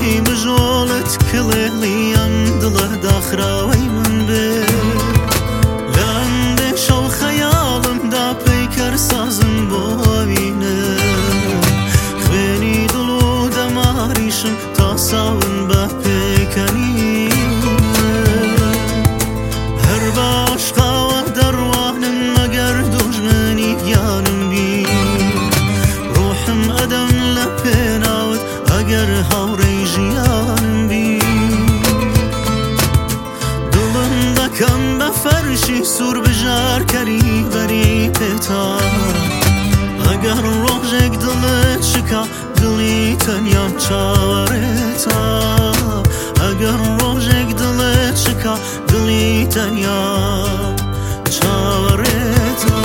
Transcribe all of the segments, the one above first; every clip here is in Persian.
دڵی بژۆڵت کڵێڵیم دڵە داخراوەی من بێ لە ئەندێشە و خەیاڵمدا پەیکەر سازم بۆ ئەوینە خوێنی دڵ و دەماریشم تا ساون بە پێکەنینە هەر بە عاشقاوە دەڕوانم مەگەر دوژمنی گیانم بی ڕۆحم ئەدەم لە پێناوت ئەگەر هاوڕێی ژیانم بی دڵم دەکەم بە فەرشی سوور بژار کەریبەری پێتا ئەگەر ڕۆژێک دڵت شکا دڵی تەنیام چاوەڕێتە ئەگەر ڕۆژێک دڵت شکا دڵی تەنیام چاوەڕێتە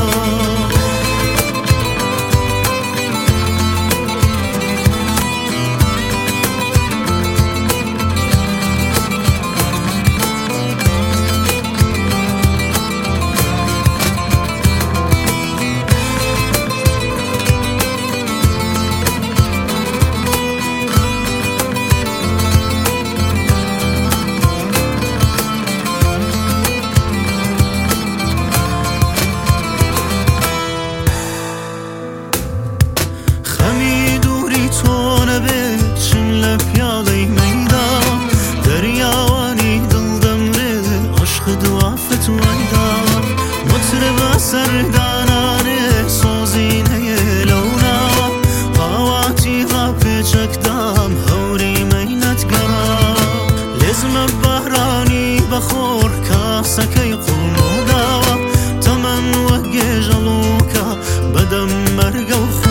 چم لە پیاڵەی مەیدا دەریاوانی دڵ دەمرێ عشق دوا فتوایدا مطربە سەردانانێ سۆزینەیە لەو ناوە هاواتی ڕاپێچەکدام هەوری مەینەت گەڕا لێزمە بارانی بەخۆر کاسەکەی قوڵ و داوە تەمەن وەک گێژەڵوکە بەدەم مەرگە و